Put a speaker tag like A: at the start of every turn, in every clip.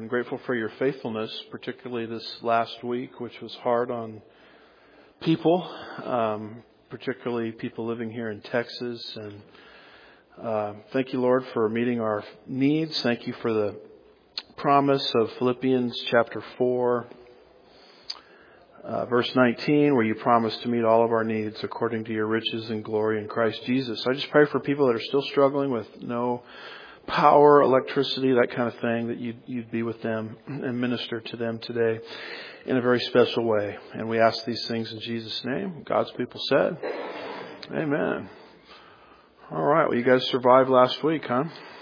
A: I'm grateful for your faithfulness, particularly this last week, which was hard on people, particularly people living here in Texas. And thank you, Lord, for meeting our needs. Thank you for the promise of Philippians chapter 4, verse 19, where you promise to meet all of our needs according to your riches and glory in Christ Jesus. I just pray for people that are still struggling with no power, electricity, that kind of thing, that you'd be with them and minister to them today in a very special way. And we ask these things in Jesus' name. God's people said, amen. All right. Well, you guys survived last week, huh?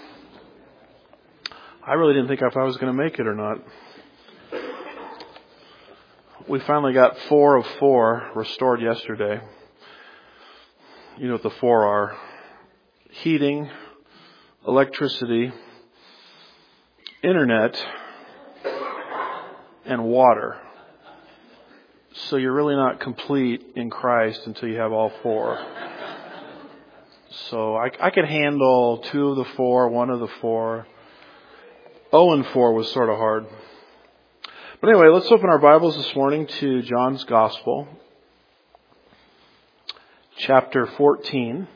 A: I really didn't think if I was going to make it or not. We finally got 4 of 4 restored yesterday. You know what the 4 are. Heating, electricity, internet, and water. So you're really not complete in Christ until you have all 4. So I could handle 2 of the 4, 1 of the 4. 0 and 4 was sort of hard. But anyway, let's open our Bibles this morning to John's Gospel, chapter 14.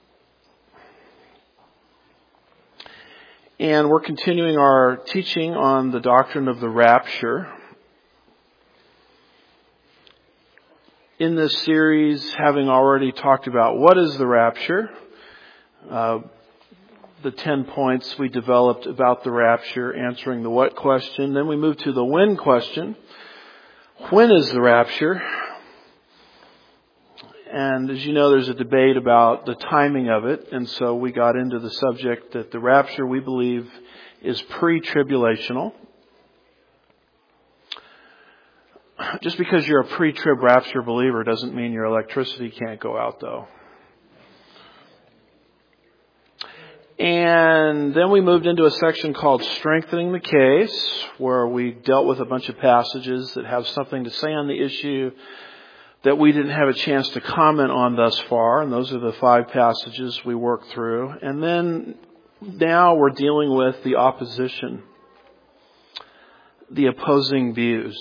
A: And we're continuing our teaching on the doctrine of the rapture. In this series, having already talked about what is the rapture, the 10 points we developed about the rapture, answering the what question. Then we moved to the when question. When is the rapture? And as you know, there's a debate about the timing of it. And so we got into the subject that the rapture, we believe, is pre-tribulational. Just because you're a pre-trib rapture believer doesn't mean your electricity can't go out, though. And then we moved into a section called Strengthening the Case, where we dealt with a bunch of passages that have something to say on the issue that we didn't have a chance to comment on thus far. And those are the 5 passages we worked through. And then now we're dealing with the opposition, the opposing views.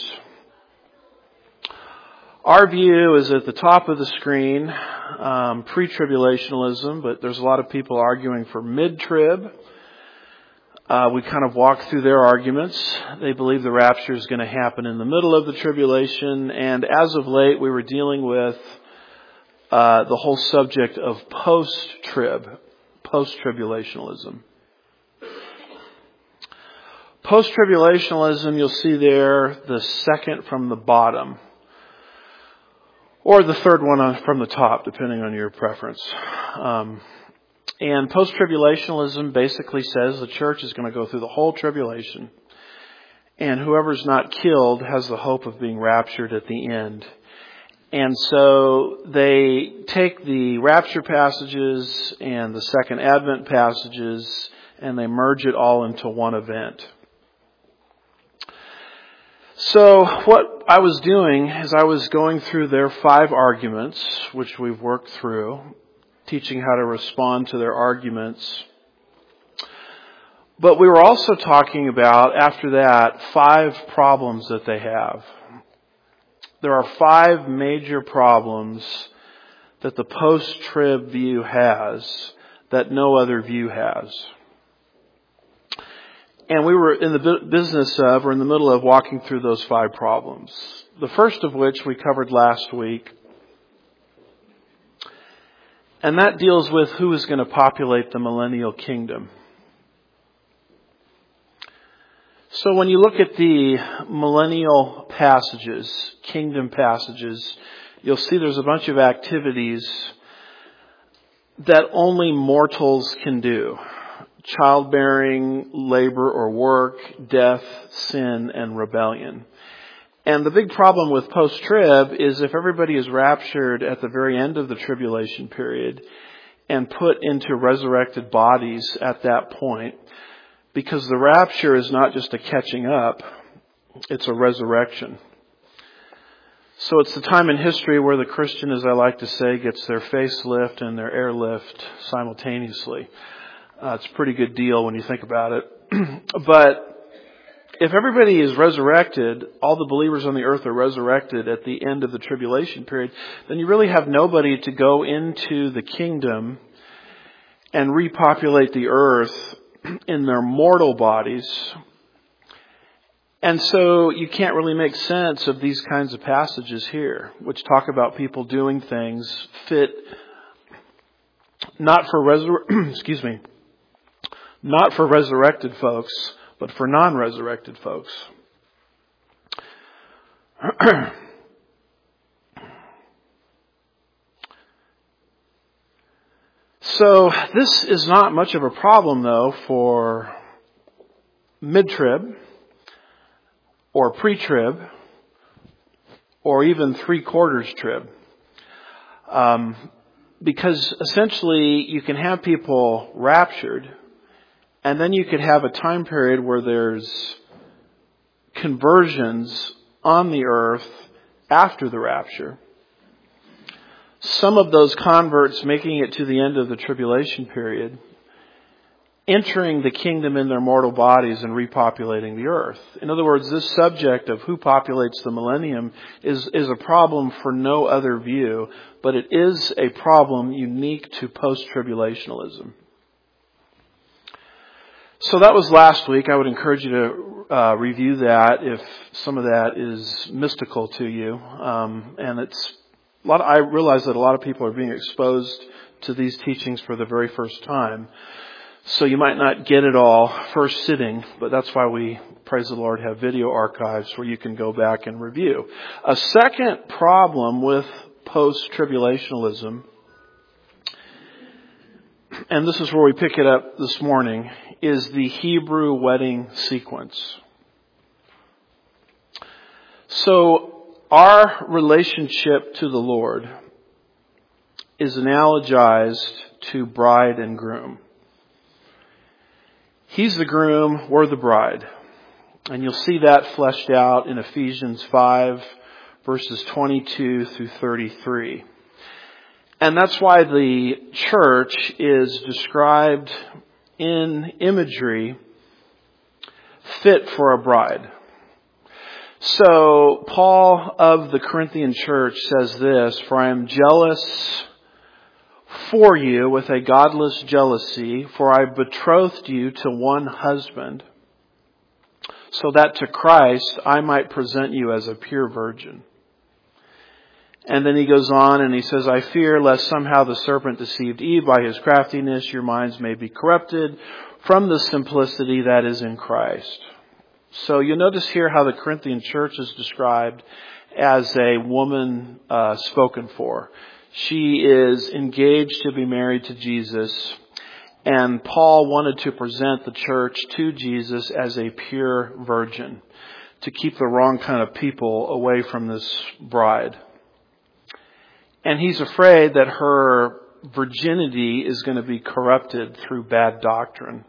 A: Our view is at the top of the screen, pre-tribulationalism, but there's a lot of people arguing for mid-trib. We kind of walked through their arguments. They believe the rapture is going to happen in the middle of the tribulation. And as of late, we were dealing with the whole subject of post-tribulationalism. Post-tribulationalism, you'll see there the second from the bottom. Or the third one from the top, depending on your preference. And post-tribulationalism basically says the church is going to go through the whole tribulation. And whoever's not killed has the hope of being raptured at the end. And so they take the rapture passages and the second advent passages and they merge it all into one event. So what I was doing is I was going through their 5 arguments, which we've worked through, teaching how to respond to their arguments. But we were also talking about, after that, 5 problems that they have. There are 5 major problems that the post-trib view has that no other view has. And we were in the business of, or in the middle of walking through those 5 problems. The first of which we covered last week. And that deals with who is going to populate the millennial kingdom. So when you look at the millennial passages, kingdom passages, you'll see there's a bunch of activities that only mortals can do. Childbearing, labor or work, death, sin, and rebellion. And the big problem with post-trib is if everybody is raptured at the very end of the tribulation period and put into resurrected bodies at that point, because the rapture is not just a catching up, it's a resurrection. So it's the time in history where the Christian, as I like to say, gets their facelift and their airlift simultaneously. It's a pretty good deal when you think about it. But if everybody is resurrected, all the believers on the earth are resurrected at the end of the tribulation period, then you really have nobody to go into the kingdom and repopulate the earth in their mortal bodies. And so you can't really make sense of these kinds of passages here, which talk about people doing things fit not for not for resurrected folks, but for non-resurrected folks. So this is not much of a problem, though, for mid-trib or pre-trib or even three-quarters trib. Because essentially you can have people raptured, and then you could have a time period where there's conversions on the earth after the rapture. Some of those converts making it to the end of the tribulation period, entering the kingdom in their mortal bodies and repopulating the earth. In other words, this subject of who populates the millennium is a problem for no other view, but it is a problem unique to post-tribulationalism. So that was last week. I would encourage you to review that if some of that is mystical to you. And it's I realize that a lot of people are being exposed to these teachings for the very first time. So you might not get it all first sitting, but that's why we, praise the Lord, have video archives where you can go back and review. A second problem with post-tribulationalism, and this is where we pick it up this morning, is the Hebrew wedding sequence. So our relationship to the Lord is analogized to bride and groom. He's the groom, we're the bride. And you'll see that fleshed out in Ephesians 5, verses 22 through 33. And that's why the church is described in imagery fit for a bride. So Paul of the Corinthian church says this, "For I am jealous for you with a godless jealousy, for I betrothed you to one husband, so that to Christ I might present you as a pure virgin." And then he goes on and he says, "I fear lest somehow the serpent deceived Eve by his craftiness, your minds may be corrupted from the simplicity that is in Christ." So you'll notice here how the Corinthian church is described as a woman spoken for. She is engaged to be married to Jesus, and Paul wanted to present the church to Jesus as a pure virgin to keep the wrong kind of people away from this bride. And he's afraid that her virginity is going to be corrupted through bad doctrine.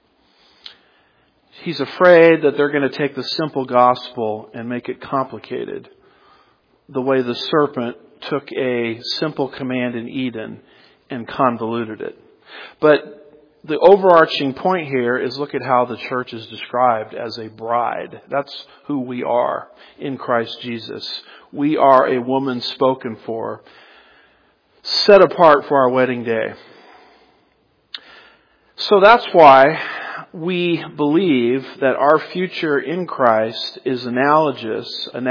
A: He's afraid that they're going to take the simple gospel and make it complicated, the way the serpent took a simple command in Eden and convoluted it. But the overarching point here is look at how the church is described as a bride. That's who we are in Christ Jesus. We are a woman spoken for, set apart for our wedding day. So that's why we believe that our future in Christ is analogous,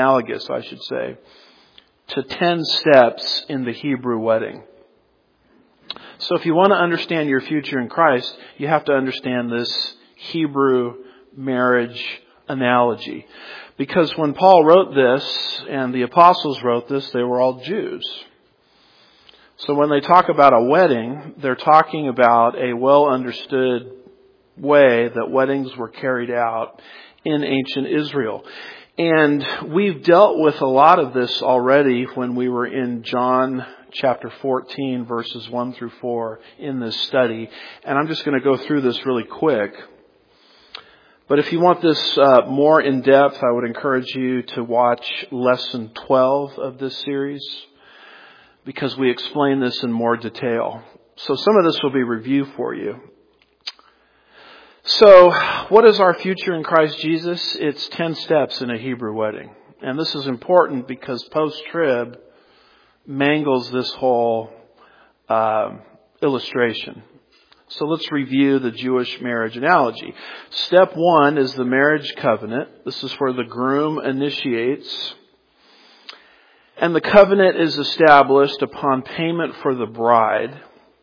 A: to 10 steps in the Hebrew wedding. So if you want to understand your future in Christ, you have to understand this Hebrew marriage analogy. Because when Paul wrote this and the apostles wrote this, they were all Jews. So when they talk about a wedding, they're talking about a well understood way that weddings were carried out in ancient Israel. And we've dealt with a lot of this already when we were in John chapter 14, verses 1 through 4 in this study. And I'm just going to go through this really quick. But if you want this more in depth, I would encourage you to watch lesson 12 of this series, because we explain this in more detail. So some of this will be review for you. So, what is our future in Christ Jesus? It's 10 steps in a Hebrew wedding. And this is important because post-trib mangles this whole illustration. So let's review the Jewish marriage analogy. Step 1 is the marriage covenant. This is where the groom initiates. And the covenant is established upon payment for the bride.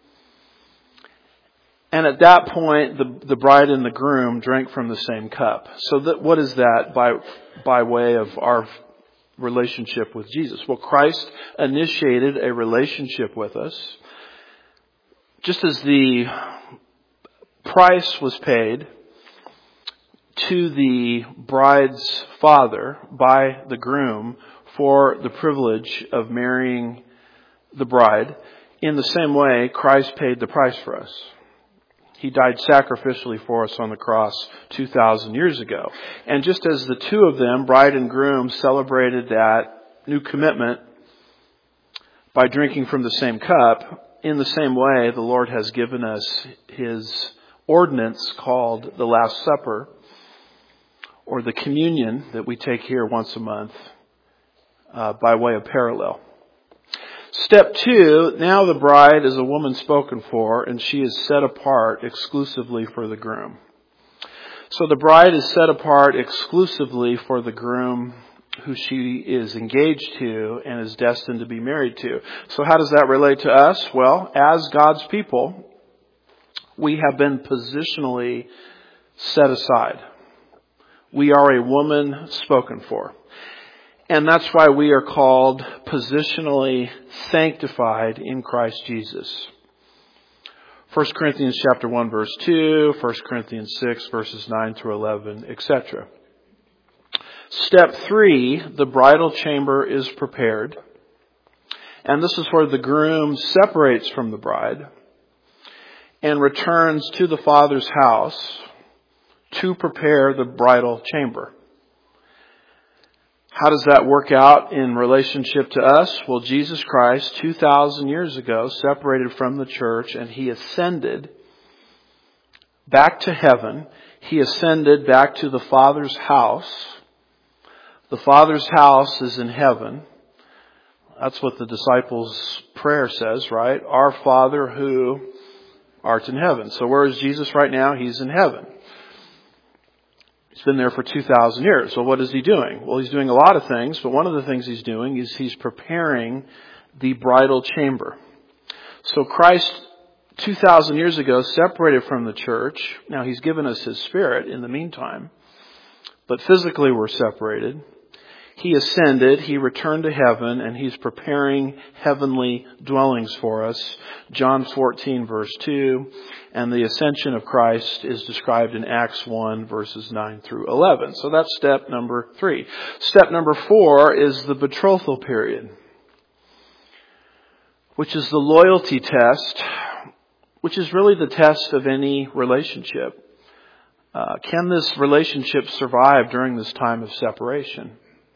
A: And at that point, the bride and the groom drank from the same cup. So what is that by way of our relationship with Jesus? Well, Christ initiated a relationship with us. Just as the price was paid to the bride's father by the groom for the privilege of marrying the bride, in the same way, Christ paid the price for us. He died sacrificially for us on the cross 2,000 years ago. And just as the two of them, bride and groom, celebrated that new commitment by drinking from the same cup, in the same way, the Lord has given us His ordinance called the Last Supper, or the communion that we take here once a month by way of parallel. Step 2, now the bride is a woman spoken for, and she is set apart exclusively for the groom. So the bride is set apart exclusively for the groom who she is engaged to and is destined to be married to. So how does that relate to us? Well, as God's people, we have been positionally set aside. We are a woman spoken for. And that's why we are called positionally sanctified in Christ Jesus. 1 Corinthians chapter 1 verse 2, 1 Corinthians 6 verses 9 through 11, etc. Step 3, the bridal chamber is prepared. And this is where the groom separates from the bride and returns to the father's house to prepare the bridal chamber. How does that work out in relationship to us? Well, Jesus Christ, 2,000 years ago, separated from the church, and He ascended back to heaven. He ascended back to the Father's house. The Father's house is in heaven. That's what the disciples' prayer says, right? Our Father who art in heaven. So where is Jesus right now? He's in heaven. He's been there for 2,000 years. So what is He doing? Well, He's doing a lot of things, but one of the things He's doing is He's preparing the bridal chamber. So Christ, 2,000 years ago, separated from the church. Now He's given us His Spirit in the meantime, but physically we're separated. He ascended, He returned to heaven, and He's preparing heavenly dwellings for us. John 14 verse 2, and the ascension of Christ is described in Acts 1 verses 9 through 11. So that's step number 3. Step number 4 is the betrothal period, which is the loyalty test, which is really the test of any relationship. Can this relationship survive during this time of separation?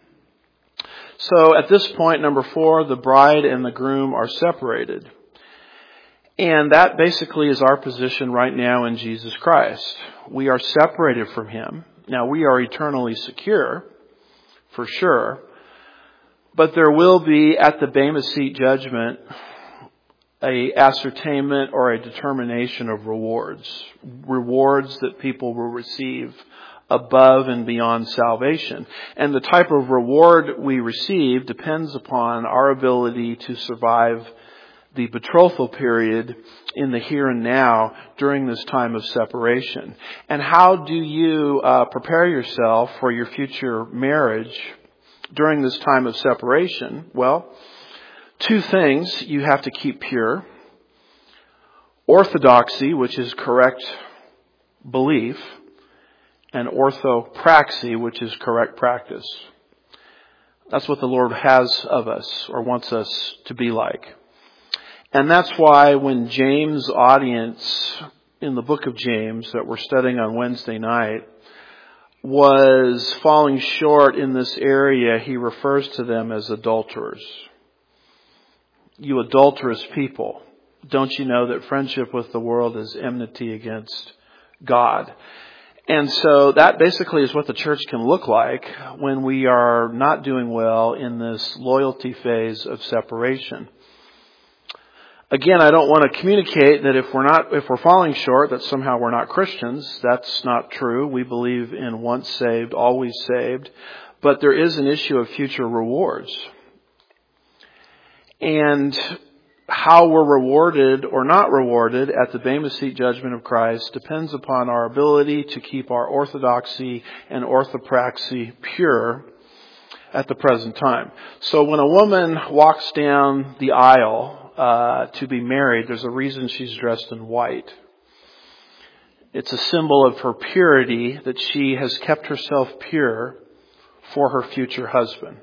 A: So at this point, number 4, the bride and the groom are separated. And that basically is our position right now in Jesus Christ. We are separated from Him. Now we are eternally secure, for sure. But there will be, at the Bema Seat judgment, a ascertainment or a determination of rewards. Rewards that people will receive above and beyond salvation. And the type of reward we receive depends upon our ability to survive the betrothal period in the here and now during this time of separation. And how do you prepare yourself for your future marriage during this time of separation? Well, 2 things you have to keep pure. Orthodoxy, which is correct belief, and orthopraxy, which is correct practice. That's what the Lord has of us, or wants us to be like. And that's why when James' audience in the book of James that we're studying on Wednesday night was falling short in this area, he refers to them as adulterers. You adulterous people, don't you know that friendship with the world is enmity against God. And so that basically is what the church can look like when we are not doing well in this loyalty phase of separation. Again, I don't want to communicate that if we're falling short, that somehow we're not Christians. That's not true. We believe in once saved, always saved. But there is an issue of future rewards. And how we're rewarded or not rewarded at the Bema Seat judgment of Christ depends upon our ability to keep our orthodoxy and orthopraxy pure at the present time. So when a woman walks down the aisle to be married, there's a reason she's dressed in white. It's a symbol of her purity, that she has kept herself pure for her future husband.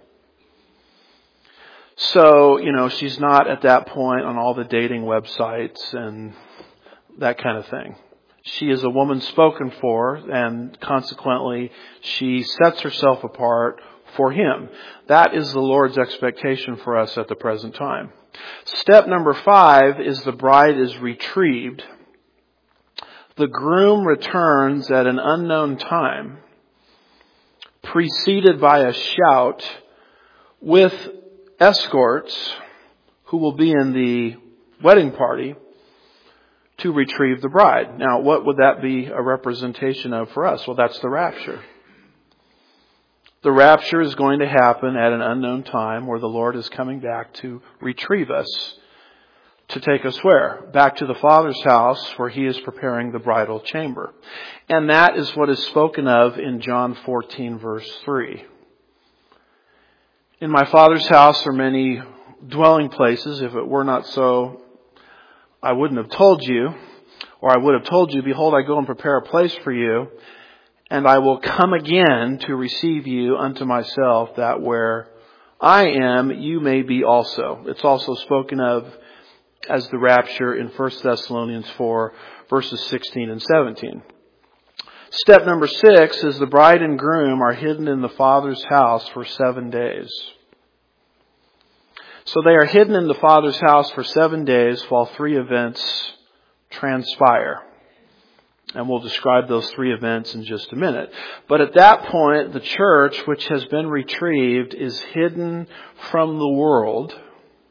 A: So, she's not at that point on all the dating websites and that kind of thing. She is a woman spoken for, and consequently, she sets herself apart for Him. That is the Lord's expectation for us at the present time. Step number 5 is the bride is retrieved. The groom returns at an unknown time, preceded by a shout, with escorts who will be in the wedding party to retrieve the bride. Now, what would that be a representation of for us? Well, that's the rapture. The rapture is going to happen at an unknown time where the Lord is coming back to retrieve us. To take us where? Back to the Father's house where He is preparing the bridal chamber. And that is what is spoken of in John 14 verse 3. In my Father's house are many dwelling places. If it were not so, I wouldn't have told you. Or I would have told you, behold, I go and prepare a place for you. And I will come again to receive you unto myself, that where I am, you may be also. It's also spoken of as the rapture in 1 Thessalonians 4, verses 16 and 17. Step number 6 is the bride and groom are hidden in the Father's house for 7 days. So they are hidden in the Father's house for 7 days while 3 events transpire. And we'll describe those 3 events in just a minute. But at that point, the church, which has been retrieved, is hidden from the world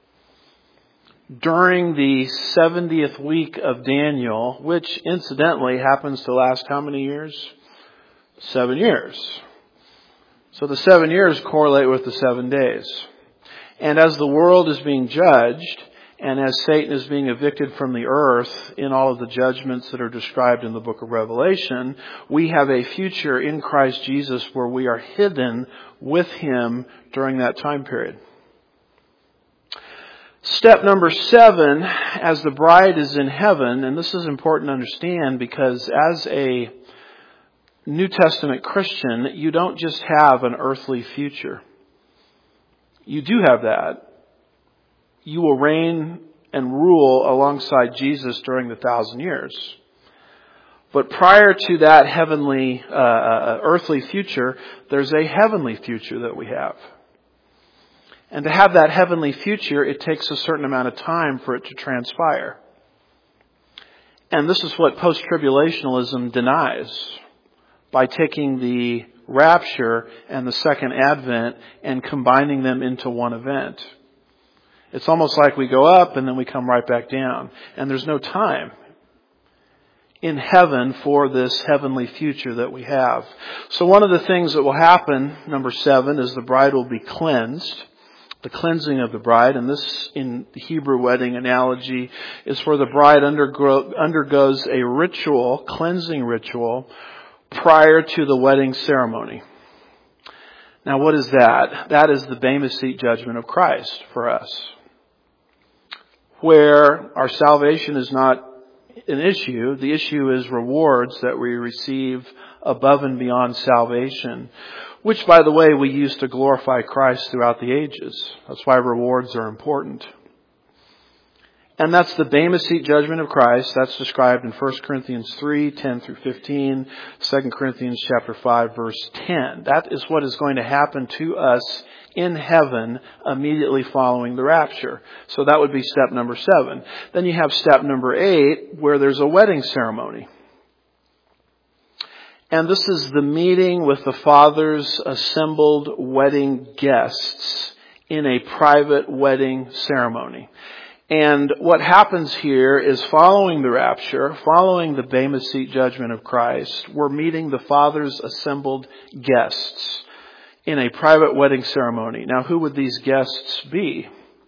A: during the 70th week of Daniel, which incidentally happens to last how many years? 7 years. So the 7 years correlate with the 7 days. And as the world is being judged, and as Satan is being evicted from the earth in all of the judgments that are described in the book of Revelation, we have a future in Christ Jesus where we are hidden with Him during that time period. Step number 7, as the bride is in heaven, and this is important to understand because as a New Testament Christian, you don't just have an earthly future. You do have that. You will reign and rule alongside Jesus during the 1,000 years. But prior to that heavenly, earthly future, there's a heavenly future that we have. And to have that heavenly future, it takes a certain amount of time for it to transpire. And this is what post-tribulationalism denies by taking the rapture and the second advent and combining them into one event. It's almost like we go up and then we come right back down. And there's no time in heaven for this heavenly future that we have. So one of the things that will happen, number 7, is the bride will be cleansed. The cleansing of the bride, and this in the Hebrew wedding analogy is where the bride undergoes a ritual, cleansing ritual, prior to the wedding ceremony. Now what is that? That is the Bema Seat judgment of Christ for us, where our salvation is not an issue. The issue is rewards that we receive above and beyond salvation, which, by the way, we use to glorify Christ throughout the ages. That's why rewards are important. And that's the Bema Seat judgment of Christ. That's described in 1 Corinthians 3, 10 through 15, 2 Corinthians chapter 5, verse 10. That is what is going to happen to us in heaven immediately following the rapture. So that would be step number 7. Then you have step number 8, where there's a wedding ceremony. And this is the meeting with the Father's assembled wedding guests in a private wedding ceremony. And what happens here is following the rapture, following the Bema Seat judgment of Christ, we're meeting the Father's assembled guests in a private wedding ceremony. Now, who would these guests be?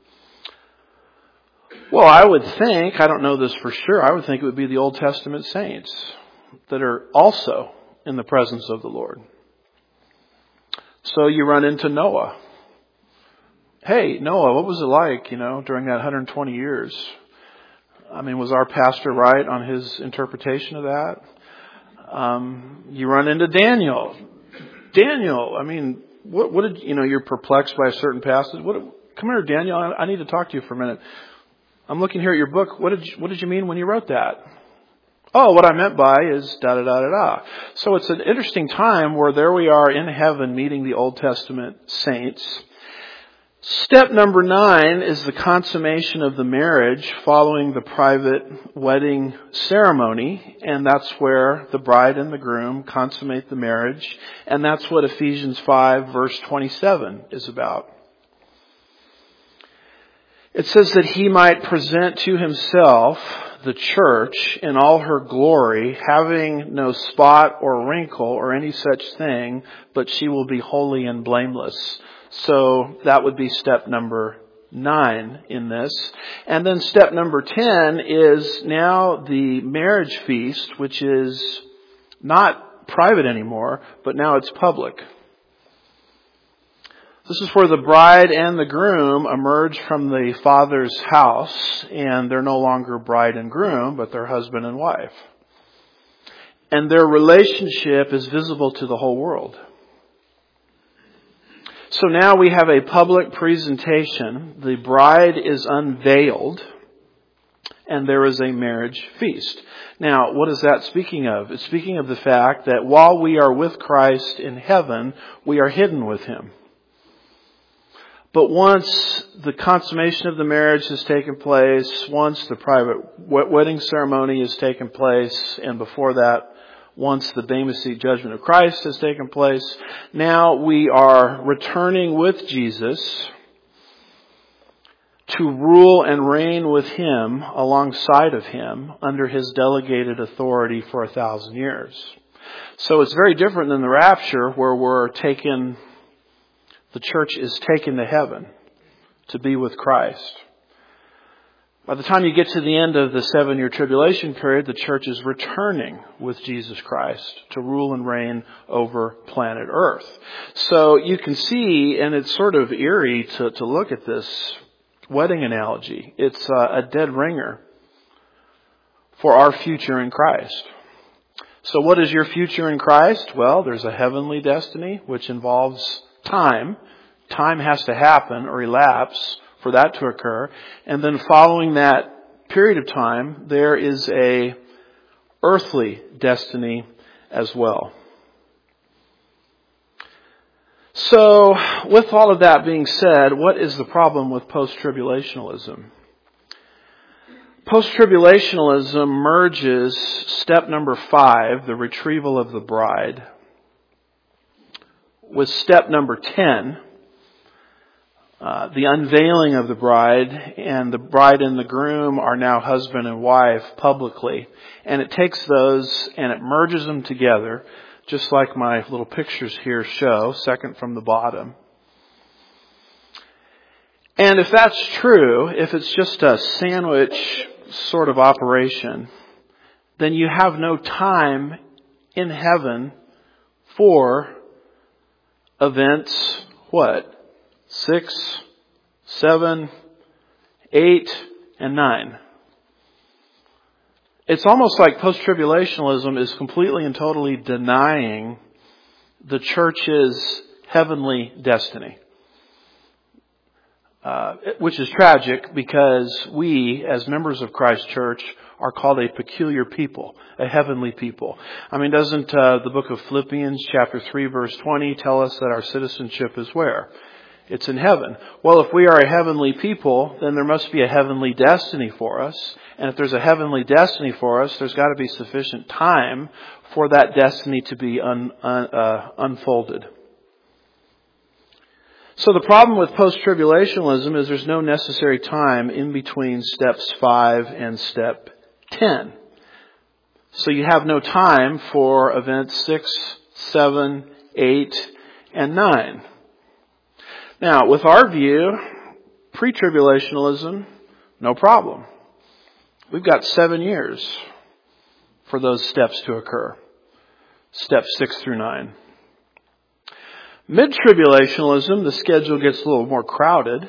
A: Well, I would think, I don't know this for sure, I would think it would be the Old Testament saints that are also in the presence of the Lord. So you run into Noah. Hey, Noah, what was it like, during that 120 years? I mean, was our pastor right on his interpretation of that? You run into Daniel. Daniel, I mean, what did, you're perplexed by a certain passage. Come here, Daniel, I need to talk to you for a minute. I'm looking here at your book. What did you mean when you wrote that? Oh, what I meant by is da-da-da-da-da. So it's an interesting time where there we are in heaven meeting the Old Testament saints. Step number 9 is the consummation of the marriage following the private wedding ceremony. And that's where the bride and the groom consummate the marriage. And that's what Ephesians 5 verse 27 is about. It says that he might present to himself the church in all her glory, having no spot or wrinkle or any such thing, but she will be holy and blameless. So that would be step number 9 in this. And then step number 10 is now the marriage feast, which is not private anymore, but now it's public. This is where the bride and the groom emerge from the Father's house, and they're no longer bride and groom, but they're husband and wife. And their relationship is visible to the whole world. So now we have a public presentation. The bride is unveiled, and there is a marriage feast. Now, what is that speaking of? It's speaking of the fact that while we are with Christ in heaven, we are hidden with Him. But once the consummation of the marriage has taken place, once the private wedding ceremony has taken place, and before that, once the Bema Seat judgment of Christ has taken place, now we are returning with Jesus to rule and reign with Him alongside of Him under His delegated authority for 1,000 years. So it's very different than the rapture where the church is taken to heaven to be with Christ. By the time you get to the end of the 7-year tribulation period, the church is returning with Jesus Christ to rule and reign over planet Earth. So you can see, and it's sort of eerie to look at this wedding analogy. It's a dead ringer for our future in Christ. So what is your future in Christ? Well, there's a heavenly destiny, which involves time. Time has to happen or elapse for that to occur. And then following that period of time, there is a earthly destiny as well. So, with all of that being said, what is the problem with post-tribulationalism? Post-tribulationalism merges step number 5, the retrieval of the bride, with step number 10, the unveiling of the bride, and the bride and the groom are now husband and wife publicly. And it takes those and it merges them together, just like my little pictures here show, second from the bottom. And if that's true, if it's just a sandwich sort of operation, then you have no time in heaven for events, 6, 7, 8, and 9. It's almost like post-tribulationalism is completely and totally denying the church's heavenly destiny. Which is tragic because we, as members of Christ Church, are called a peculiar people, a heavenly people. I mean, doesn't the book of Philippians chapter 3 verse 20 tell us that our citizenship is where? It's in heaven. Well, if we are a heavenly people, then there must be a heavenly destiny for us. And if there's a heavenly destiny for us, there's got to be sufficient time for that destiny to be unfolded. So the problem with post-tribulationalism is there's no necessary time in between steps 5 and step 10. So you have no time for events 6, 7, 8, and 9. Now, with our view, pre-tribulationalism, no problem. We've got 7 years for those steps to occur. Steps 6 through 9. Mid-tribulationalism, the schedule gets a little more crowded.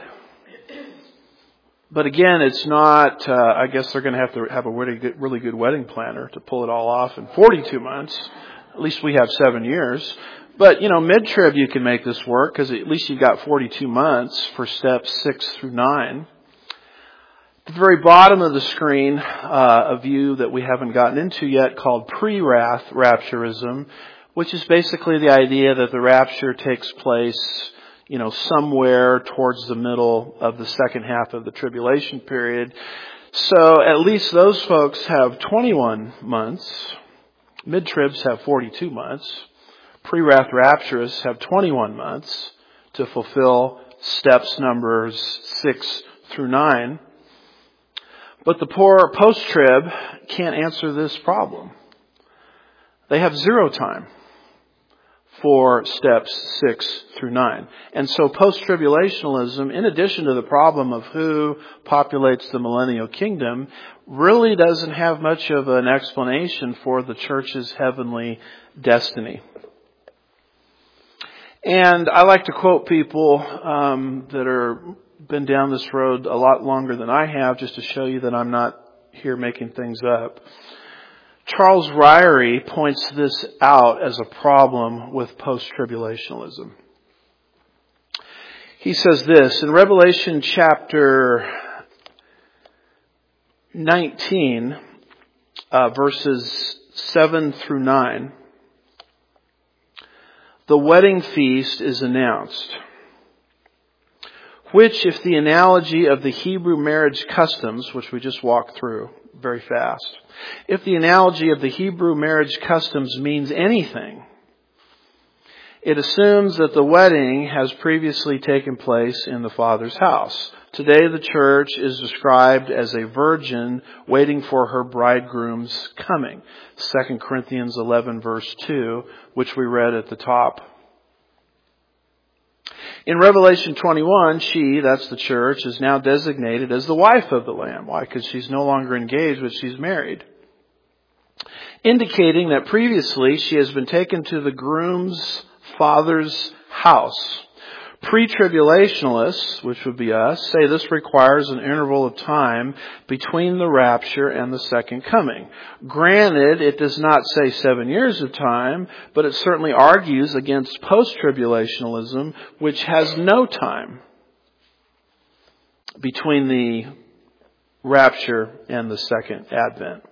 A: But again, it's not, I guess they're going to have a really good wedding planner to pull it all off in 42 months. At least we have 7 years. But, mid-trib you can make this work because at least you've got 42 months for steps 6 through 9. At the very bottom of the screen, a view that we haven't gotten into yet called pre-wrath rapturism, which is basically the idea that the rapture takes place, somewhere towards the middle of the second half of the tribulation period. So at least those folks have 21 months. Mid-tribs have 42 months. Pre-wrath rapturists have 21 months to fulfill steps numbers 6 through 9. But the poor post-trib can't answer this problem. They have 0 time for steps 6 through 9. And so post-tribulationalism, in addition to the problem of who populates the millennial kingdom, really doesn't have much of an explanation for the church's heavenly destiny. And I like to quote people that are been down this road a lot longer than I have, just to show you that I'm not here making things up. Charles Ryrie points this out as a problem with post-tribulationalism. He says this, in Revelation chapter 19, verses 7 through 9, the wedding feast is announced, which, if the analogy of the Hebrew marriage customs, which we just walked through very fast, if the analogy of the Hebrew marriage customs means anything, it assumes that the wedding has previously taken place in the Father's house. Today the church is described as a virgin waiting for her bridegroom's coming. 2 Corinthians 11 verse 2, which we read at the top. In Revelation 21, she, that's the church, is now designated as the wife of the Lamb. Why? Because she's no longer engaged, but she's married. Indicating that previously she has been taken to the groom's father's house. Pre-tribulationalists, which would be us, say this requires an interval of time between the rapture and the second coming. Granted, it does not say 7 years of time, but it certainly argues against post-tribulationalism, which has no time between the rapture and the second advent.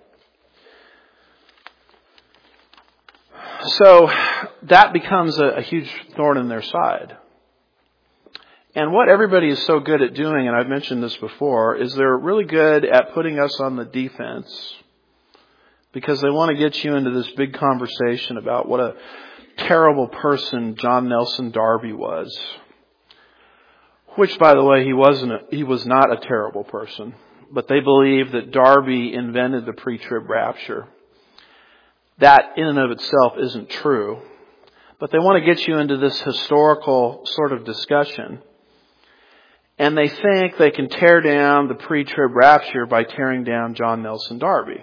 A: So that becomes a huge thorn in their side. And what everybody is so good at doing, and I've mentioned this before, is they're really good at putting us on the defense because they want to get you into this big conversation about what a terrible person John Nelson Darby was. Which, by the way, he was not a terrible person. But they believe that Darby invented the pre-trib rapture. That in and of itself isn't true. But they want to get you into this historical sort of discussion. And they think they can tear down the pre-trib rapture by tearing down John Nelson Darby.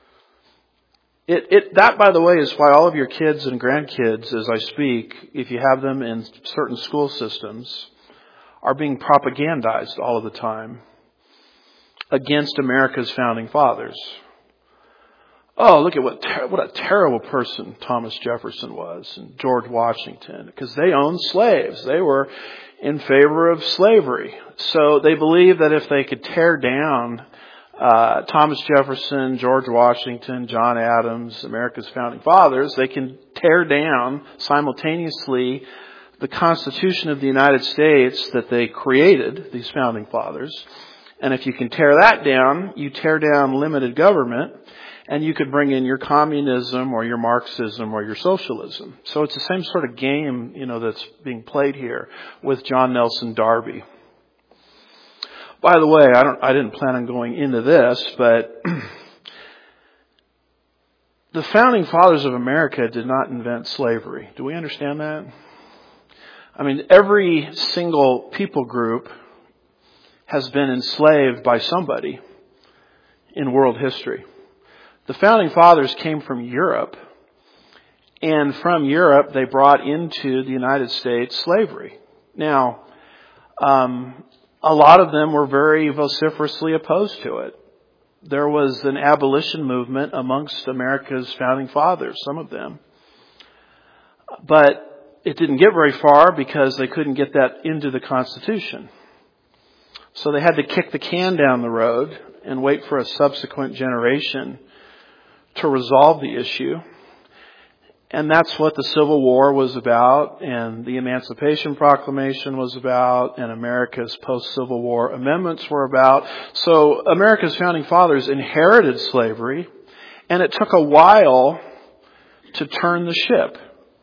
A: That, by the way, is why all of your kids and grandkids, as I speak, if you have them in certain school systems, are being propagandized all of the time against America's founding fathers. Oh, look at what a terrible person Thomas Jefferson was and George Washington, because they owned slaves. They were in favor of slavery. So they believe that if they could tear down Thomas Jefferson, George Washington, John Adams, America's founding fathers, they can tear down simultaneously the Constitution of the United States that they created, these founding fathers. And if you can tear that down, you tear down limited government, and you could bring in your communism or your Marxism or your socialism. So it's the same sort of game, that's being played here with John Nelson Darby. By the way, I didn't plan on going into this, but the founding fathers of America did not invent slavery. Do we understand that? I mean, every single people group has been enslaved by somebody in world history. The founding fathers came from Europe, and from Europe they brought into the United States slavery. Now, a lot of them were very vociferously opposed to it. There was an abolition movement amongst America's founding fathers, some of them. But it didn't get very far because they couldn't get that into the Constitution. So they had to kick the can down the road and wait for a subsequent generation to resolve the issue. And that's what the Civil War was about, and the Emancipation Proclamation was about, and America's post-Civil War amendments were about. So America's founding fathers inherited slavery, and it took a while to turn the ship.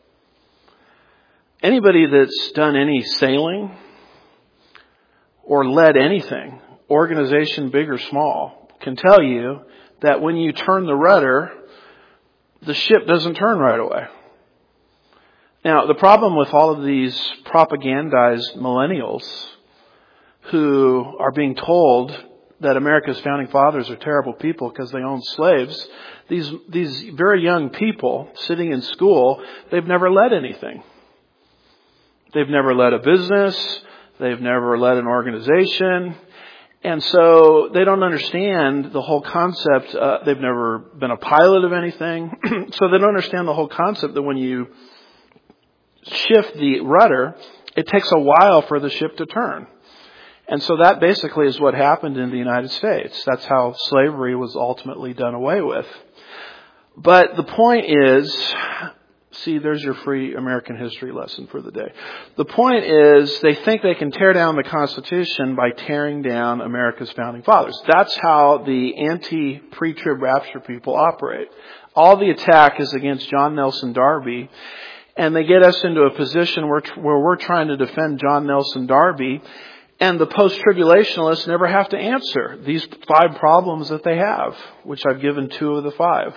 A: Anybody that's done any sailing or led anything, organization big or small, can tell you that when you turn the rudder, the ship doesn't turn right away. Now, the problem with all of these propagandized millennials who are being told that America's founding fathers are terrible people because they owned slaves, these very young people sitting in school, they've never led anything. They've never led a business. They've never led an organization. And so they don't understand the whole concept. They've never been a pilot of anything. So they don't understand the whole concept that when you shift the rudder, it takes a while for the ship to turn. And so that basically is what happened in the United States. That's how slavery was ultimately done away with. But the point is, see, there's your free American history lesson for the day. The point is, they think they can tear down the Constitution by tearing down America's founding fathers. That's how the anti-pre-trib rapture people operate. All the attack is against John Nelson Darby, and they get us into a position where we're trying to defend John Nelson Darby, and the post-tribulationists never have to answer these 5 problems that they have, which I've given 2 of the 5.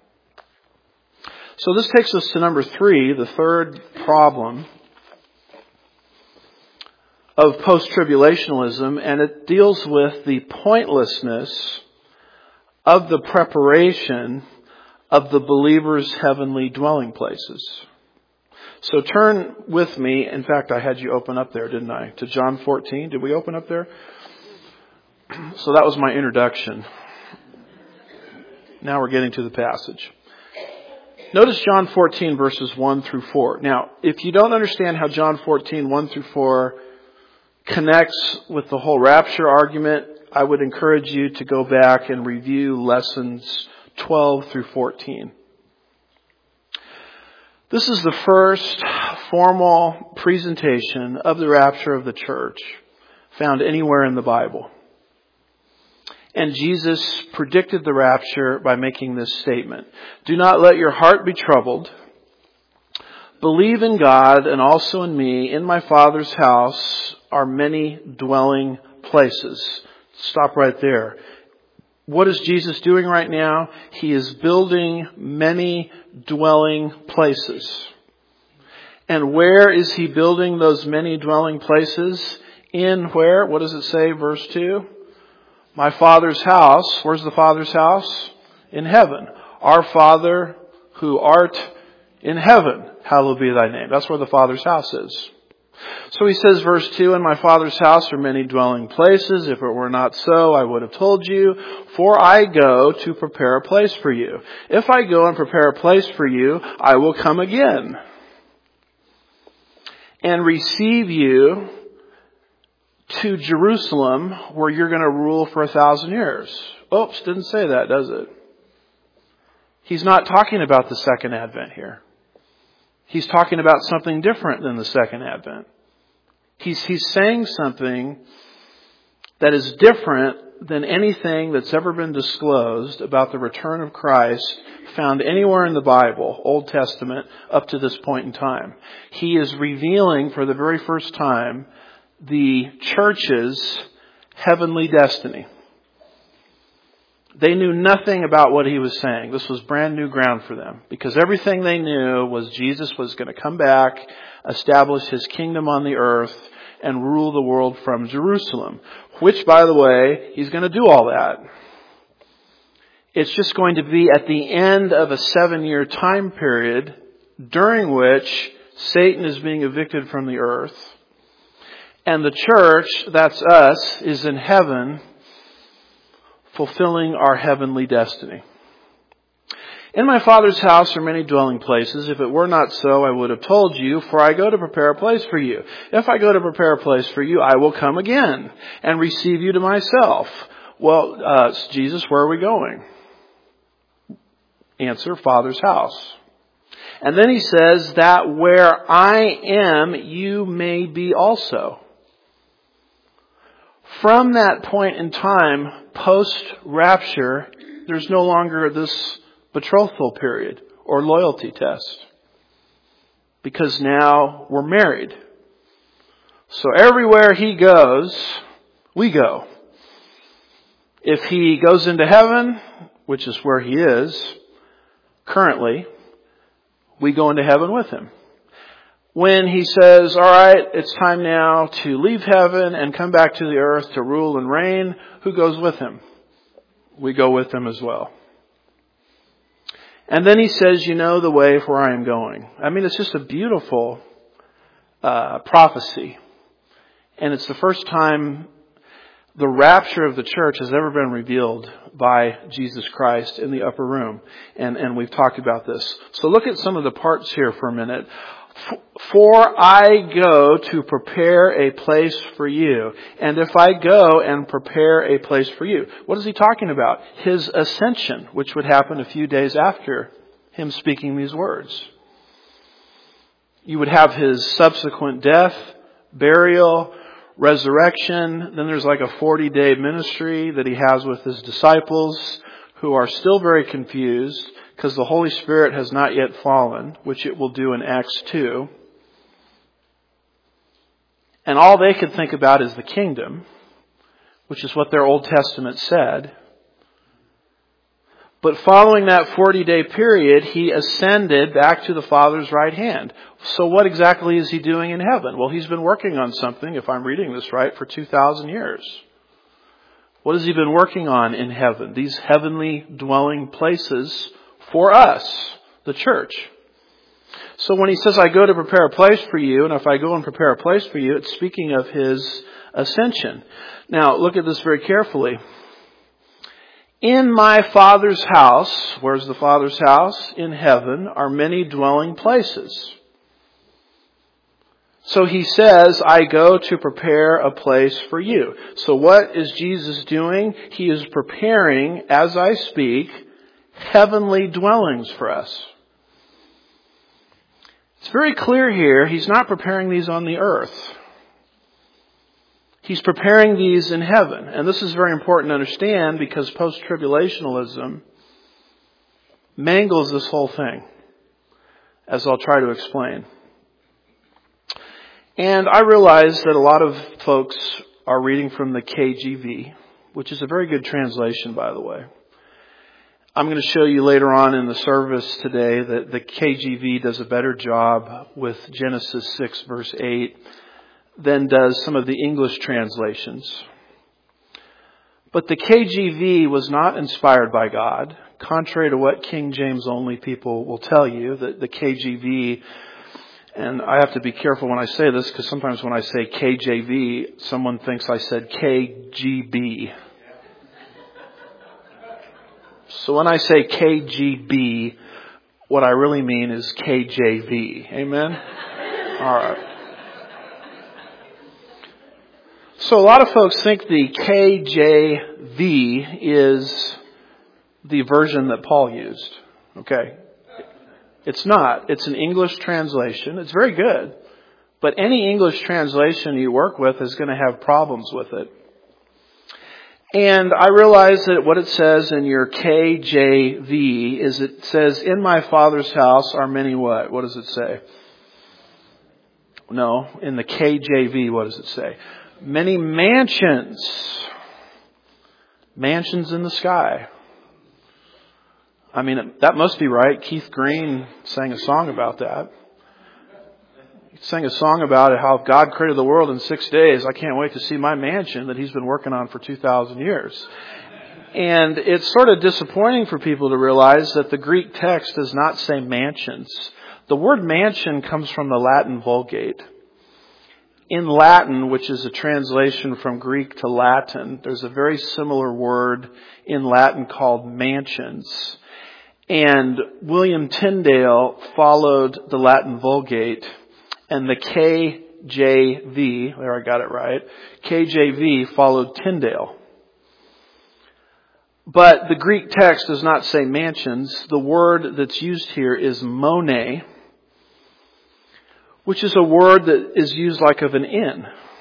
A: So this takes us to number 3, the third problem of post-tribulationalism, and it deals with the pointlessness of the preparation of the believer's heavenly dwelling places. So turn with me, in fact I had you open up there, didn't I, to John 14. Did we open up there? So that was my introduction. Now we're getting to the passage. Notice John 14 verses 1 through 4. Now, if you don't understand how John 14, 1 through 4 connects with the whole rapture argument, I would encourage you to go back and review lessons 12 through 14. This is the first formal presentation of the rapture of the church found anywhere in the Bible. And Jesus predicted the rapture by making this statement. Do not let your heart be troubled. Believe in God and also in me. In my Father's house are many dwelling places. Stop right there. What is Jesus doing right now? He is building many dwelling places. And where is he building those many dwelling places? In where? What does it say, verse 2? My Father's house. Where's the Father's house? In heaven. Our Father who art in heaven, hallowed be thy name. That's where the Father's house is. So he says, verse 2, in my Father's house are many dwelling places. If it were not so, I would have told you. For I go to prepare a place for you. If I go and prepare a place for you, I will come again and receive you to Jerusalem, where you're going to rule for 1,000 years. Oops, didn't say that, does it? He's not talking about the second advent here. He's talking about something different than the second advent. He's saying something that is different than anything that's ever been disclosed about the return of Christ found anywhere in the Bible, Old Testament, up to this point in time. He is revealing for the very first time the church's heavenly destiny. They knew nothing about what he was saying. This was brand new ground for them, because everything they knew was Jesus was going to come back, establish his kingdom on the earth, and rule the world from Jerusalem. Which, by the way, he's going to do all that. It's just going to be at the end of a 7-year time period during which Satan is being evicted from the earth. And the church, that's us, is in heaven, fulfilling our heavenly destiny. In my Father's house are many dwelling places. If it were not so, I would have told you, for I go to prepare a place for you. If I go to prepare a place for you, I will come again and receive you to myself. Well, Jesus, where are we going? Answer, Father's house. And then he says that where I am, you may be also. From that point in time, post-rapture, there's no longer this betrothal period or loyalty test, because now we're married. So everywhere he goes, we go. If he goes into heaven, which is where he is currently, we go into heaven with him. When he says, all right, it's time now to leave heaven and come back to the earth to rule and reign, who goes with him? We go with him as well. And then he says, you know the way where I am going. I mean, it's just a beautiful prophecy. And it's the first time the rapture of the church has ever been revealed by Jesus Christ in the upper room. And we've talked about this. So look at some of the parts here for a minute. For I go to prepare a place for you. And if I go and prepare a place for you. What is he talking about? His ascension, which would happen a few days after him speaking these words. You would have his subsequent death, burial, resurrection. Then there's like a 40-day ministry that he has with his disciples, who are still very confused because the Holy Spirit has not yet fallen, which it will do in Acts 2. And all they could think about is the kingdom, which is what their Old Testament said. But following that 40-day period, he ascended back to the Father's right hand. So what exactly is he doing in heaven? Well, he's been working on something, if I'm reading this right, for 2,000 years. What has he been working on in heaven? These heavenly dwelling places for us, the church. So when he says, I go to prepare a place for you, and if I go and prepare a place for you, it's speaking of his ascension. Now, look at this very carefully. In my Father's house, where's the Father's house? In heaven, are many dwelling places. So he says, I go to prepare a place for you. So what is Jesus doing? He is preparing, as I speak, heavenly dwellings for us. It's very clear here, he's not preparing these on the earth. He's preparing these in heaven. And this is very important to understand, because post-tribulationalism mangles this whole thing, as I'll try to explain. And I realize that a lot of folks are reading from the KJV, which is a very good translation, by the way. I'm going to show you later on in the service today that the KJV does a better job with Genesis 6 verse 8 than does some of the English translations. But the KJV was not inspired by God, contrary to what King James only people will tell you, that the KJV, and I have to be careful when I say this, because sometimes when I say KJV, someone thinks I said KGB. So when I say KGB, what I really mean is KJV. Amen? All right. So a lot of folks think the KJV is the version that Paul used. Okay? It's not. It's an English translation. It's very good. But any English translation you work with is going to have problems with it. And I realize that what it says in your KJV is it says, in my Father's house are many what? What does it say? No, in the KJV, what does it say? Many mansions. Mansions in the sky. I mean, that must be right. Keith Green sang a song about that. He sang a song about how God created the world in 6 days. I can't wait to see my mansion that he's been working on for 2,000 years. And it's sort of disappointing for people to realize that the Greek text does not say mansions. The word mansion comes from the Latin Vulgate. In Latin, which is a translation from Greek to Latin, there's a very similar word in Latin called mansions. And William Tyndale followed the Latin Vulgate, and the KJV, there I got it right, KJV followed Tyndale. But the Greek text does not say mansions. The word that's used here is mone, which is a word that is used like of an inn.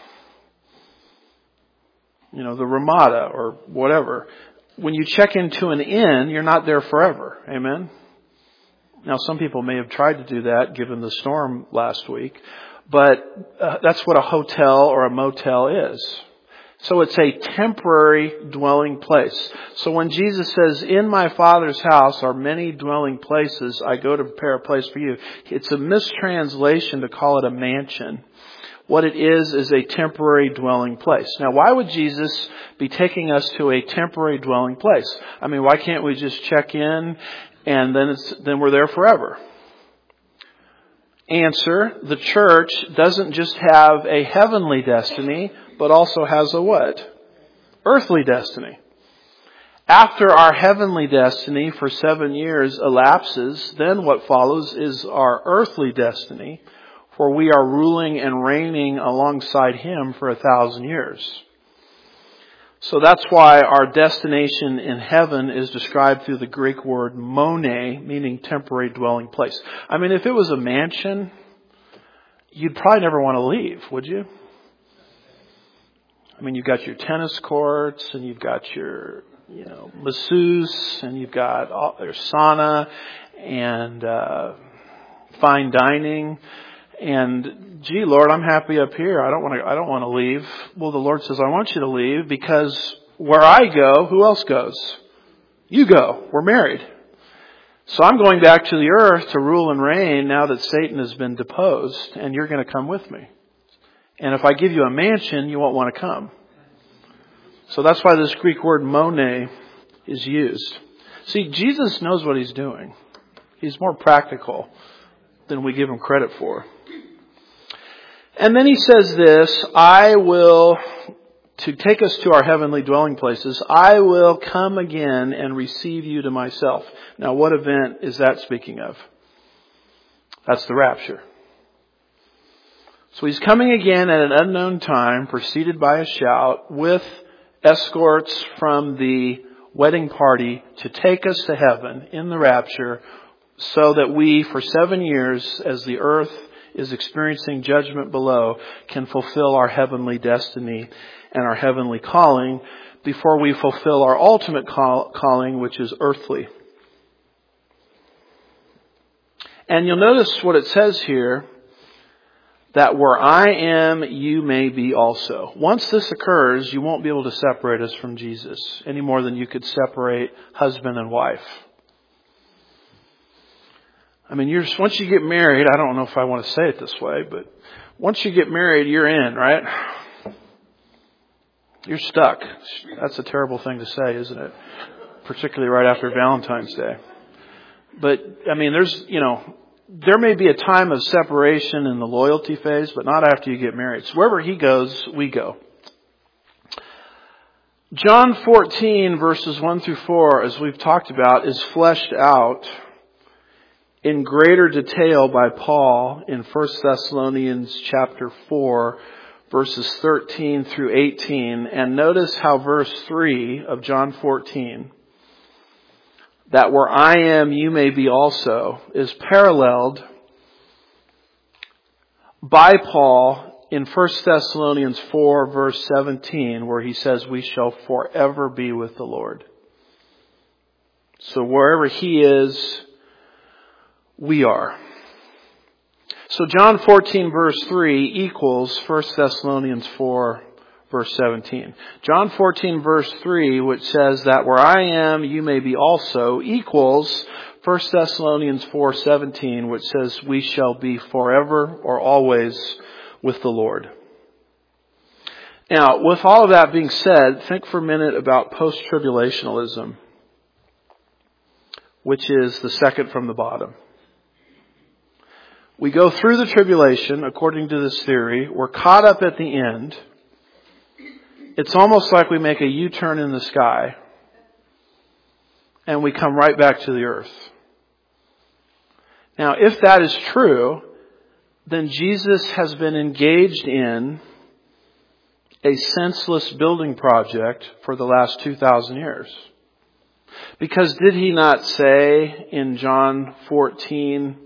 A: You know, the Ramada or whatever. When you check into an inn, you're not there forever. Amen? Now, some people may have tried to do that given the storm last week. But that's what a hotel or a motel is. So it's a temporary dwelling place. So when Jesus says, in my Father's house are many dwelling places, I go to prepare a place for you. It's a mistranslation to call it a mansion. What it is a temporary dwelling place. Now, why would Jesus be taking us to a temporary dwelling place? I mean, why can't we just check in and then we're there forever? Answer, the church doesn't just have a heavenly destiny, but also has a what? Earthly destiny. After our heavenly destiny for 7 years elapses, then what follows is our earthly destiny, for we are ruling and reigning alongside Him for 1,000 years. So that's why our destination in heaven is described through the Greek word mone, meaning temporary dwelling place. I mean, if it was a mansion, you'd probably never want to leave, would you? I mean, you've got your tennis courts, and you've got your, masseuse, and you've got your sauna, and fine dining. And gee, Lord, I'm happy up here. I don't want to leave. Well, the Lord says, I want you to leave because where I go, who else goes? You go. We're married. So I'm going back to the earth to rule and reign now that Satan has been deposed, and you're going to come with me. And if I give you a mansion, you won't want to come. So that's why this Greek word mone is used. See, Jesus knows what He's doing. He's more practical than we give Him credit for. And then He says this, to take us to our heavenly dwelling places, I will come again and receive you to myself. Now, what event is that speaking of? That's the rapture. So He's coming again at an unknown time, preceded by a shout, with escorts from the wedding party to take us to heaven in the rapture, so that we, for 7 years, as the earth is experiencing judgment below, can fulfill our heavenly destiny and our heavenly calling before we fulfill our ultimate calling, which is earthly. And you'll notice what it says here, that where I am, you may be also. Once this occurs, you won't be able to separate us from Jesus any more than you could separate husband and wife. I mean, once you get married, I don't know if I want to say it this way, but once you get married, you're in, right? You're stuck. That's a terrible thing to say, isn't it? Particularly right after Valentine's Day. But, I mean, there may be a time of separation in the loyalty phase, but not after you get married. So wherever He goes, we go. John 14, verses 1 through 4, as we've talked about, is fleshed out in greater detail by Paul in 1 Thessalonians chapter 4, verses 13 through 18. And notice how verse 3 of John 14 that where I am, you may be also, is paralleled by Paul in 1 Thessalonians 4 verse 17, where he says, we shall forever be with the Lord. So wherever he is, we are. So John 14 verse 3 equals 1 Thessalonians 4 verse 17. John 14 verse 3, which says that where I am, you may be also, equals 1 Thessalonians 4:17, which says we shall be forever or always with the Lord. Now, with all of that being said, think for a minute about post-tribulationalism, which is the second from the bottom. We go through the tribulation, according to this theory. We're caught up at the end. It's almost like we make a U-turn in the sky, and we come right back to the earth. Now, if that is true, then Jesus has been engaged in a senseless building project for the last 2,000 years. Because did he not say in John 14,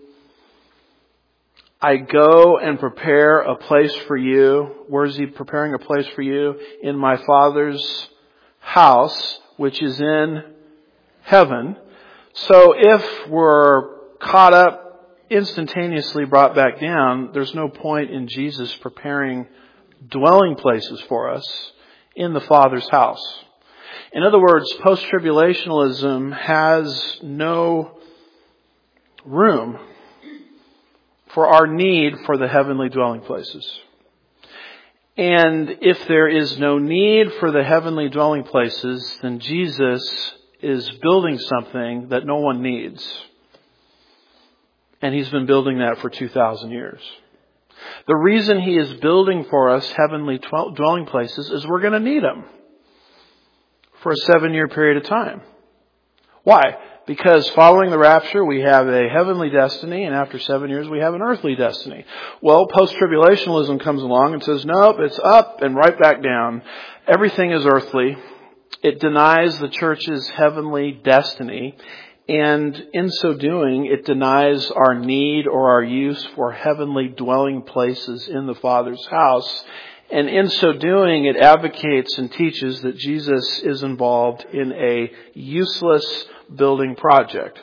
A: I go and prepare a place for you. Where is he preparing a place for you? In my Father's house, which is in heaven. So if we're caught up, instantaneously brought back down, there's no point in Jesus preparing dwelling places for us in the Father's house. In other words, post-tribulationalism has no room for our need for the heavenly dwelling places. And if there is no need for the heavenly dwelling places, then Jesus is building something that no one needs. And he's been building that for 2,000 years. The reason he is building for us heavenly dwelling places is we're going to need them for a 7-year period of time. Why? Because following the rapture, we have a heavenly destiny, and after 7 years, we have an earthly destiny. Well, post-tribulationalism comes along and says, nope, it's up and right back down. Everything is earthly. It denies the church's heavenly destiny. And in so doing, it denies our need or our use for heavenly dwelling places in the Father's house. And in so doing, it advocates and teaches that Jesus is involved in a useless building project.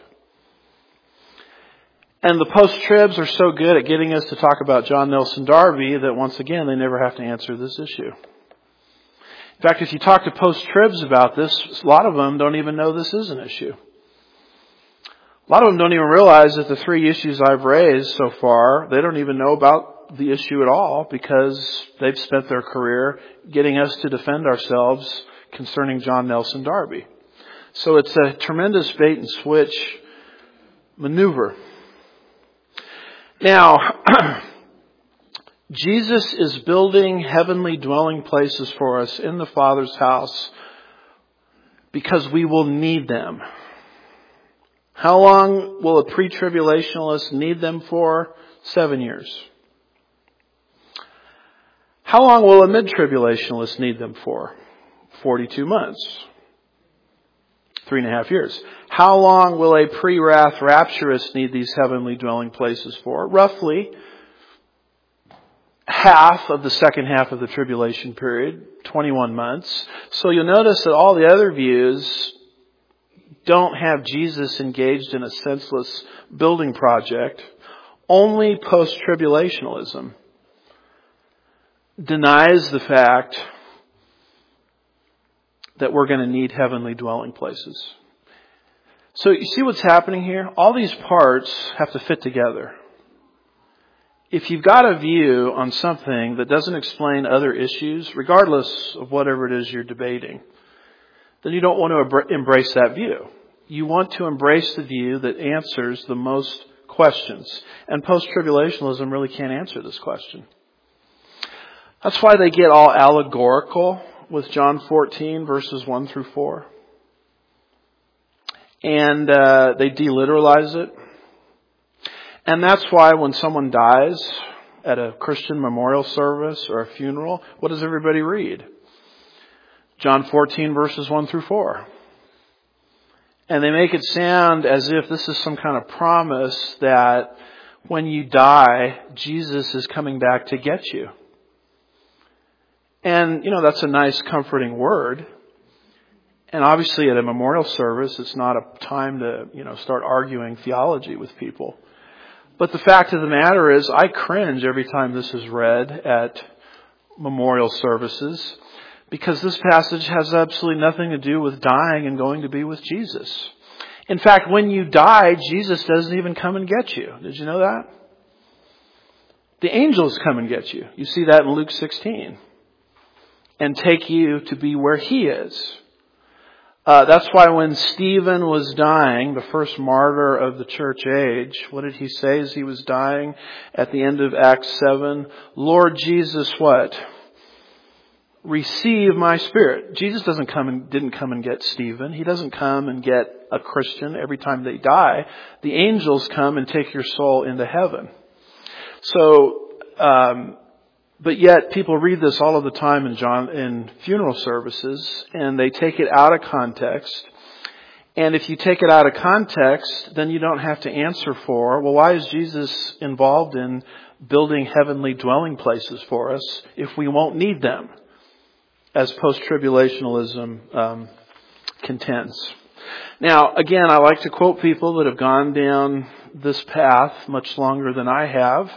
A: And the post-tribs are so good at getting us to talk about John Nelson Darby that once again, they never have to answer this issue. In fact, if you talk to post-tribs about this, a lot of them don't even know this is an issue. A lot of them don't even realize that the 3 issues I've raised so far, they don't even know about the issue at all because they've spent their career getting us to defend ourselves concerning John Nelson Darby. So it's a tremendous bait and switch maneuver. Now, Jesus is building heavenly dwelling places for us in the Father's house because we will need them. How long will a pre-tribulationalist need them for? 7 years. How long will a mid-tribulationalist need them for? 42 months. 3.5 years. How long will a pre-wrath rapturist need these heavenly dwelling places for? Roughly half of the second half of the tribulation period, 21 months. So you'll notice that all the other views don't have Jesus engaged in a senseless building project. Only post-tribulationalism denies the fact that we're going to need heavenly dwelling places. So you see what's happening here? All these parts have to fit together. If you've got a view on something that doesn't explain other issues, regardless of whatever it is you're debating, then you don't want to embrace that view. You want to embrace the view that answers the most questions. And post-tribulationalism really can't answer this question. That's why they get all allegorical with John 14 verses 1 through 4. And they deliteralize it. And that's why when someone dies at a Christian memorial service or a funeral, what does everybody read? John 14 verses 1 through 4. And they make it sound as if this is some kind of promise that when you die, Jesus is coming back to get you. And, that's a nice, comforting word. And obviously at a memorial service, it's not a time to, start arguing theology with people. But the fact of the matter is, I cringe every time this is read at memorial services, because this passage has absolutely nothing to do with dying and going to be with Jesus. In fact, when you die, Jesus doesn't even come and get you. Did you know that? The angels come and get you. You see that in Luke 16. And take you to be where He is. That's why when Stephen was dying, the first martyr of the church age, what did he say as he was dying at the end of Acts 7? Lord Jesus, what? Receive my spirit. Jesus didn't come and get Stephen. He doesn't come and get a Christian every time they die. The angels come and take your soul into heaven. So, but yet people read this all of the time in funeral services, and they take it out of context. And if you take it out of context, then you don't have to answer for, well, why is Jesus involved in building heavenly dwelling places for us if we won't need them, as post-tribulationalism contends. Now, again, I like to quote people that have gone down this path much longer than I have.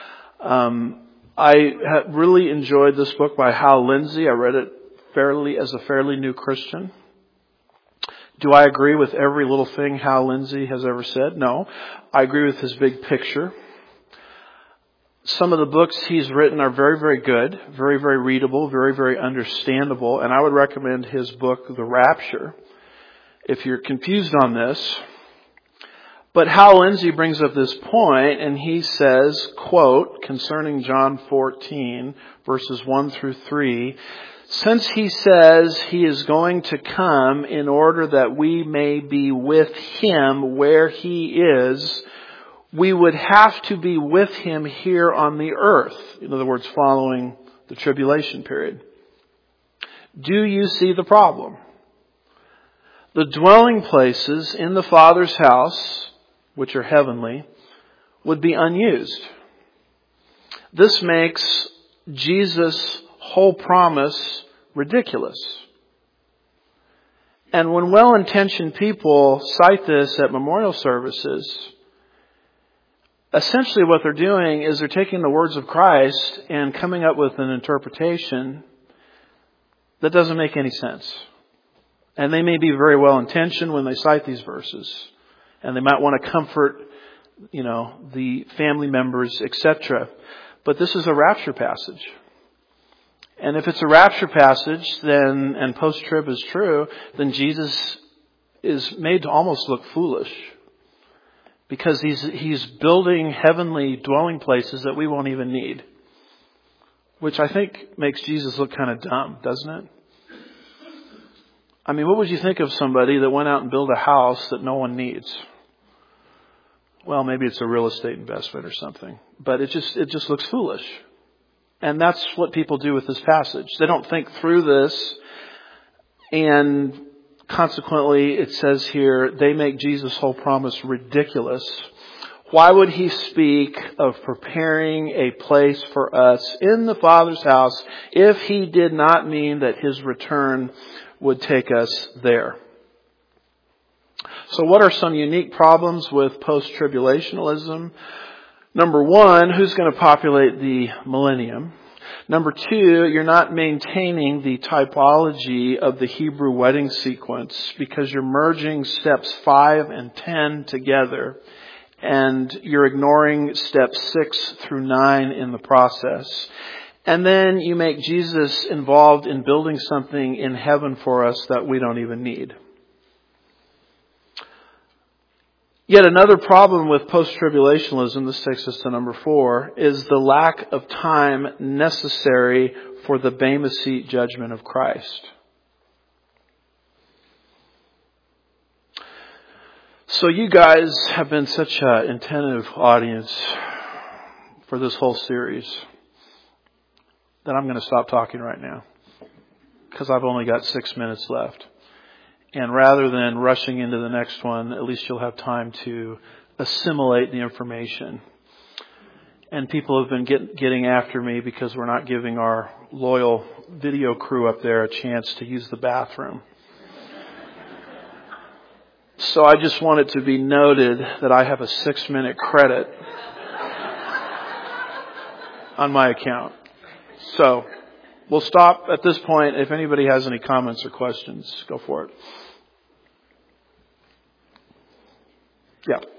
A: I really enjoyed this book by Hal Lindsey. I read it as a fairly new Christian. Do I agree with every little thing Hal Lindsey has ever said? No. I agree with his big picture. Some of the books he's written are very, very good, very, very readable, very, very understandable, and I would recommend his book, The Rapture, if you're confused on this. But Hal Lindsey brings up this point, and he says, quote, concerning John 14, verses 1 through 3, since he says he is going to come in order that we may be with him where he is, we would have to be with him here on the earth. In other words, following the tribulation period. Do you see the problem? The dwelling places in the Father's house, which are heavenly, would be unused. This makes Jesus' whole promise ridiculous. And when well-intentioned people cite this at memorial services, essentially what they're doing is they're taking the words of Christ and coming up with an interpretation that doesn't make any sense. And they may be very well-intentioned when they cite these verses. And they might want to comfort, the family members, etc. But this is a rapture passage. And if it's a rapture passage, then, and post-trib is true, then Jesus is made to almost look foolish. Because he's building heavenly dwelling places that we won't even need. Which I think makes Jesus look kind of dumb, doesn't it? I mean, what would you think of somebody that went out and built a house that no one needs? Well, maybe it's a real estate investment or something. But it just looks foolish. And that's what people do with this passage. They don't think through this. And consequently, it says here, they make Jesus' whole promise ridiculous. Why would he speak of preparing a place for us in the Father's house if he did not mean that his return would take us there? So what are some unique problems with post-tribulationalism? Number one, who's going to populate the millennium? Number two, you're not maintaining the typology of the Hebrew wedding sequence because you're merging steps 5 and 10 together, and you're ignoring steps 6 through 9 in the process. And then you make Jesus involved in building something in heaven for us that we don't even need. Yet another problem with post-tribulationalism, this takes us to number 4, is the lack of time necessary for the Bema Seat judgment of Christ. So you guys have been such an attentive audience for this whole series that I'm going to stop talking right now because I've only got 6 minutes left. And rather than rushing into the next one, at least you'll have time to assimilate the information. And people have been getting after me because we're not giving our loyal video crew up there a chance to use the bathroom. So I just want it to be noted that I have a 6-minute credit on my account. So we'll stop at this point. If anybody has any comments or questions, go for it. Yeah.